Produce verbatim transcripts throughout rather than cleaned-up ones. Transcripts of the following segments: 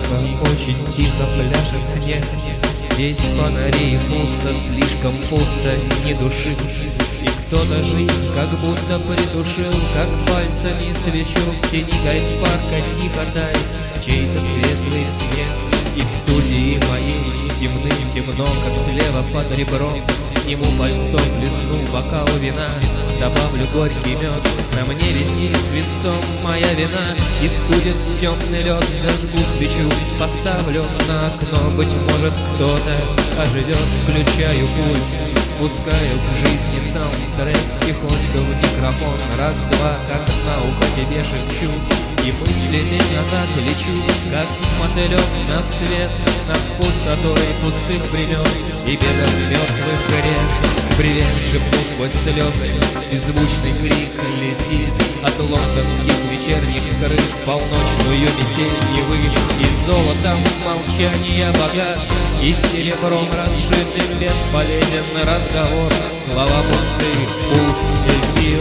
тихо, очень тихо пляшет снег. Здесь фонари пусто, слишком пусто, ни души. И кто-то жив, как будто притушил, как пальцами свечу в тени гайд-парка тихо тает чей-то светлый свет. И в студии моей темным темно, как слева под ребром. Сниму пальцом, плесну бокал вина, добавлю горький мед. На мне висит свинцом моя вина, и студит темный лед. Зажгу свечу, поставлю на окно, быть может кто-то оживет. Включаю пульт, пускаю в жизни саундтрек тихонько в микрофон. Раз-два, как на ухо тебе шепчу, и мыслями назад лечу, как мотылек на свет, над пустотой пустых времен и бегом мертвых рек. Привет, шепну сквозь слезы, беззвучный крик летит от лондонских вечерних крыш в полночную метель Невы. И золотом молчания богат, и серебром расшитым бесполезен разговор. Слова пустые, пуст эфир.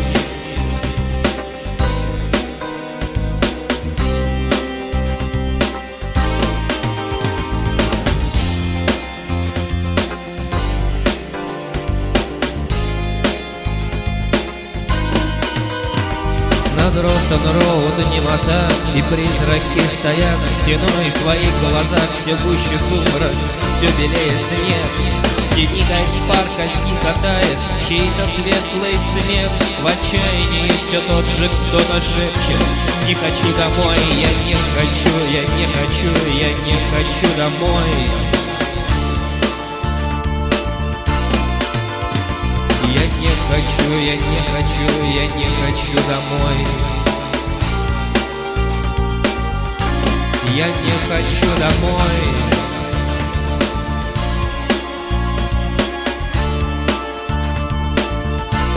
Над Ротон-Роуд немота, и призраки стоят стеной. В твоих глазах все гуще сумрак, все белее снег. В тени гайд-парка тихо тает чей-то светлый смех. В отчаянии все тот же кто-то шепчет: не хочу домой, я не хочу, я не хочу, я не хочу домой. Я не хочу, я не хочу, я не хочу домой. Я не хочу домой.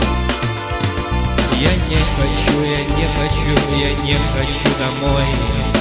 Я не хочу, я не хочу, я не хочу домой.